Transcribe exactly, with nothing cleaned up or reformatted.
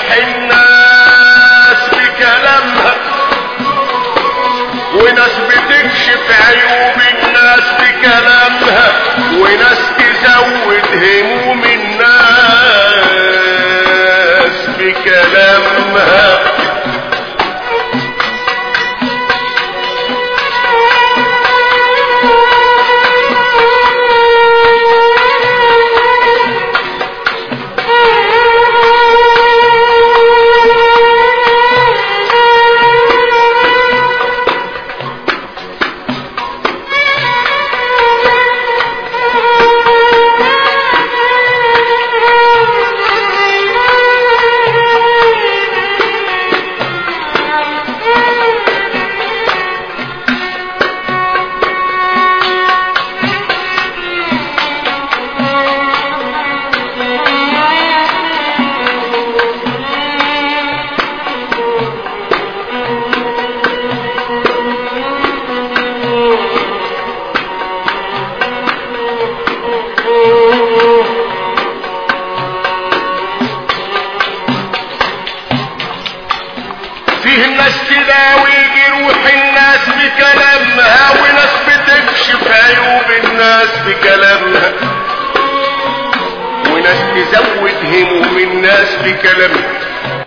جروح الناس بكلامها، وناس بتكشف عيوب الناس بكلامها، وناس تزود هموم الناس بكلامها. فيه ناس تداوي جروح الناس بكلامها، وناس بتكشف عيوب الناس بكلامها، وناس تزود هموم الناس بكلامها.